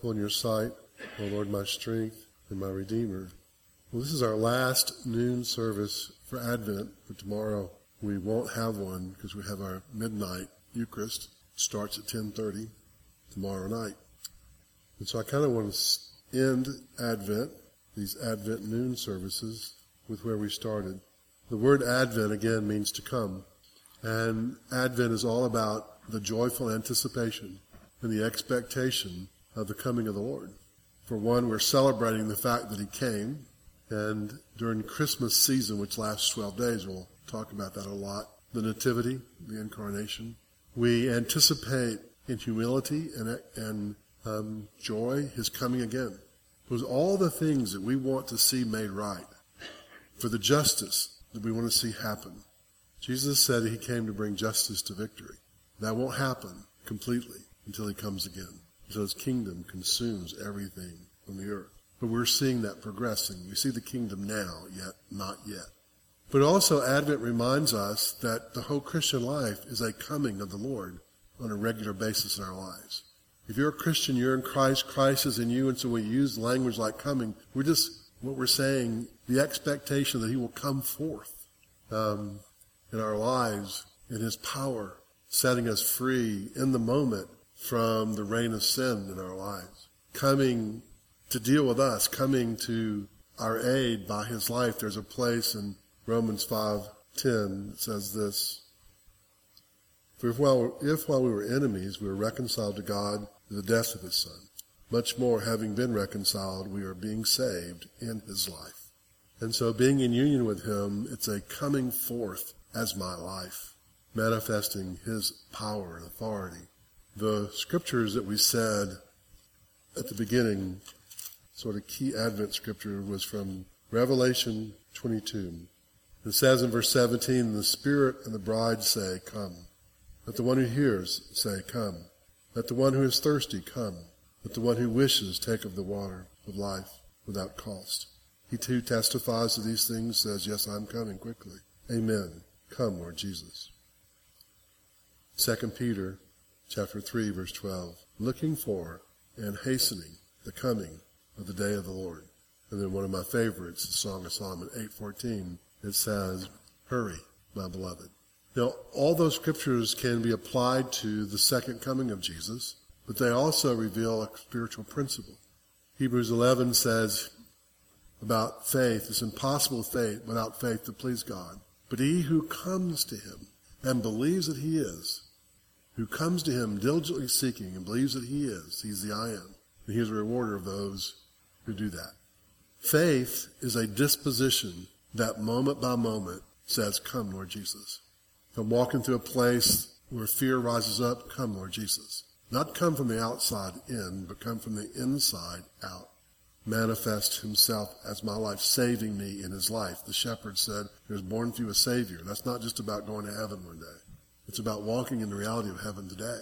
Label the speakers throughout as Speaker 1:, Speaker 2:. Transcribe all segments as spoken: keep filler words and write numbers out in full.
Speaker 1: beautiful in your sight, O Lord, my strength and my Redeemer. Well, this is our last noon service for Advent, but tomorrow we won't have one because we have our midnight Eucharist. It starts at ten thirty tomorrow night. And so I kind of want to end Advent, these Advent noon services, with where we started. The word Advent, again, means to come. And Advent is all about the joyful anticipation and the expectation of the coming of the Lord. For one, we're celebrating the fact that he came. And during Christmas season, which lasts twelve days, we'll talk about that a lot, the Nativity, the Incarnation. We anticipate in humility and, and um, joy his coming again. Those are all the things that we want to see made right, for the justice that we want to see happen. Jesus said he came to bring justice to victory. That won't happen completely until he comes again, until his kingdom consumes everything on the earth. But we're seeing that progressing. We see the kingdom now, yet not yet. But also Advent reminds us that the whole Christian life is a coming of the Lord on a regular basis in our lives. If you're a Christian, you're in Christ, Christ is in you, and so we use language like coming. We're just, what we're saying, the expectation that he will come forth um, in our lives in his power, setting us free in the moment from the reign of sin in our lives, coming to deal with us, coming to our aid by his life. There's a place in Romans five ten that says this: For if while, if while we were enemies, we were reconciled to God through the death of his Son, much more, having been reconciled, we are being saved in his life. And so being in union with him, it's a coming forth as my life, manifesting his power and authority. The scriptures that we said at the beginning, sort of key Advent scripture, was from Revelation twenty-two. It says in verse seventeen, the Spirit and the bride say, come. Let the one who hears say, come. Let the one who is thirsty come. Let the one who wishes take of the water of life without cost. He too testifies to these things, says, yes, I'm coming quickly. Amen. Come, Lord Jesus. Second Peter chapter three, verse twelve. Looking for and hastening the coming of the day of the Lord. And then one of my favorites, the Song of Solomon eight fourteen, it says, hurry, my beloved. Now, all those scriptures can be applied to the second coming of Jesus, but they also reveal a spiritual principle. Hebrews eleven says about faith, it's impossible faith without faith to please God. But he who comes to him and believes that he is, who comes to him diligently seeking and believes that he is, he's the I am, and he is a rewarder of those who do that. Faith is a disposition that moment by moment says, come, Lord Jesus. If I'm walking through a place where fear rises up, come, Lord Jesus. Not come from the outside in, but come from the inside out. Manifest himself as my life, saving me in his life. The shepherd said, there's born for you a Savior. That's not just about going to heaven one day. It's about walking in the reality of heaven today.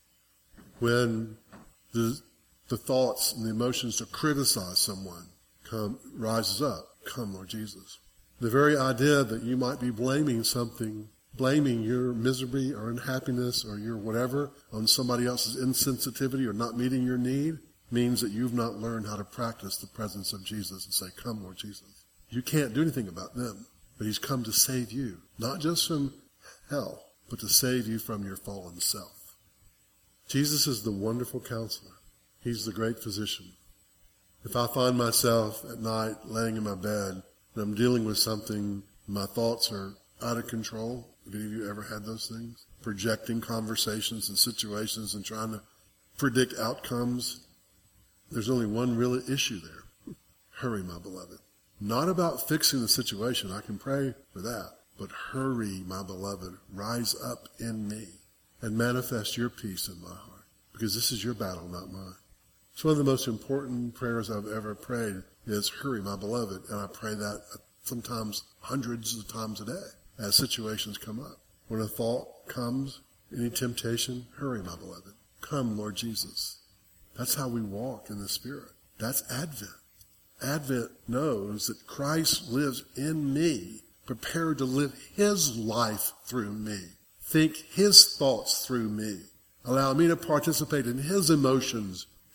Speaker 1: When the, the thoughts and the emotions to criticize someone come rises up, come, Lord Jesus. The very idea that you might be blaming something, blaming your misery or unhappiness or your whatever on somebody else's insensitivity or not meeting your need, means that you've not learned how to practice the presence of Jesus and say, come, Lord Jesus. You can't do anything about them, but he's come to save you, not just from hell, but to save you from your fallen self. Jesus is the wonderful counselor. He's the great physician. If I find myself at night laying in my bed and I'm dealing with something, my thoughts are out of control, have any of you ever had those things? Projecting conversations and situations and trying to predict outcomes. There's only one real issue there. Hurry, my beloved. Not about fixing the situation. I can pray for that. But hurry, my beloved. Rise up in me and manifest your peace in my heart. Because this is your battle, not mine. It's one of the most important prayers I've ever prayed is, hurry, my beloved. And I pray that sometimes hundreds of times a day as situations come up. When a thought comes, any temptation, hurry, my beloved. Come, Lord Jesus. That's how we walk in the Spirit. That's Advent. Advent knows that Christ lives in me, prepared to live his life through me, think his thoughts through me, allow me to participate in his emotions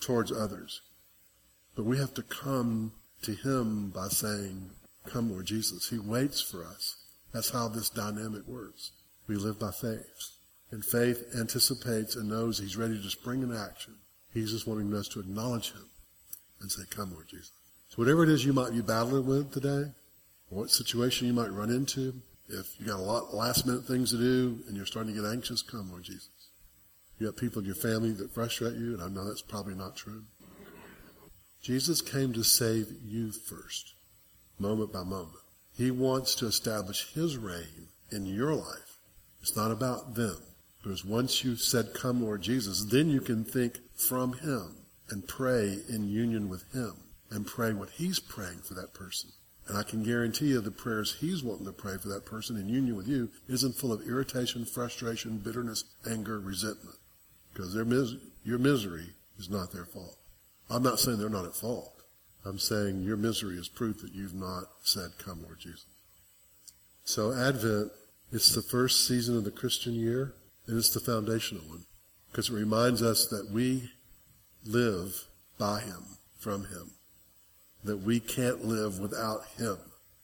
Speaker 1: towards others. But we have to come to him by saying, come, Lord Jesus. He waits for us. That's how this dynamic works. We live by faith. And faith anticipates and knows he's ready to spring into action. He's just wanting us to acknowledge him and say, come, Lord Jesus. So whatever it is you might be battling with today, or what situation you might run into, if you got a lot last minute things to do and you're starting to get anxious, come, Lord Jesus. You have people in your family that frustrate you, and I know that's probably not true. Jesus came to save you first, moment by moment. He wants to establish his reign in your life. It's not about them. Because once you've said, come, Lord Jesus, then you can think from him and pray in union with him and pray what he's praying for that person. And I can guarantee you the prayers he's wanting to pray for that person in union with you isn't full of irritation, frustration, bitterness, anger, resentment. Because their mis- your misery is not their fault. I'm not saying they're not at fault. I'm saying your misery is proof that you've not said, come, Lord Jesus. So Advent, it's the first season of the Christian year, and it's the foundational one. Because it reminds us that we live by him, from him. That we can't live without him.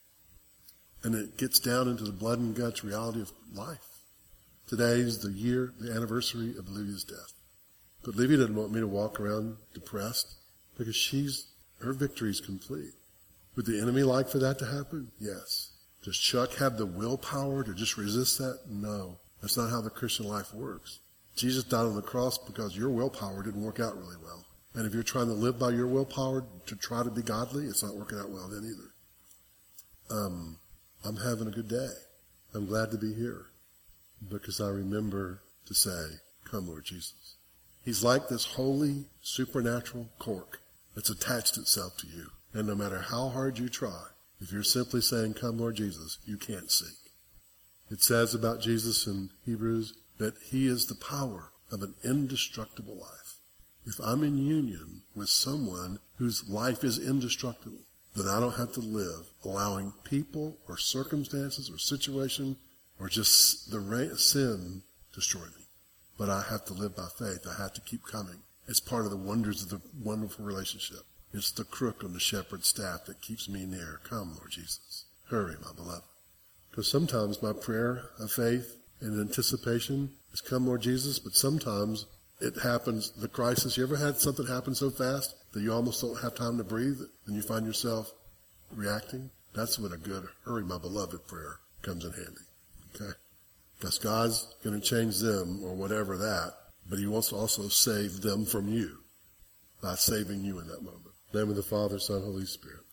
Speaker 1: And it gets down into the blood and guts reality of life. Today's the year, the anniversary of Livia's death. But Livia doesn't want me to walk around depressed because she's, her victory is complete. Would the enemy like for that to happen? Yes. Does Chuck have the willpower to just resist that? No. That's not how the Christian life works. Jesus died on the cross because your willpower didn't work out really well. And if you're trying to live by your willpower to try to be godly, it's not working out well then either. Um, I'm having a good day. I'm glad to be here because I remember to say, come, Lord Jesus. He's like this holy, supernatural cork that's attached itself to you. And no matter how hard you try, if you're simply saying, come, Lord Jesus, you can't sink. It says about Jesus in Hebrews that he is the power of an indestructible life. If I'm in union with someone whose life is indestructible, then I don't have to live allowing people or circumstances or situation or just the sin destroy me. But I have to live by faith. I have to keep coming. It's part of the wonders of the wonderful relationship. It's the crook on the shepherd's staff that keeps me near. Come, Lord Jesus. Hurry, my beloved. Because sometimes my prayer of faith and anticipation is come, Lord Jesus, but sometimes it happens, the crisis. You ever had something happen so fast that you almost don't have time to breathe and you find yourself reacting? That's when a good hurry, my beloved prayer comes in handy. Okay? Because God's going to change them or whatever that, but he wants to also save them from you by saving you in that moment. In the name of the Father, Son, Holy Spirit.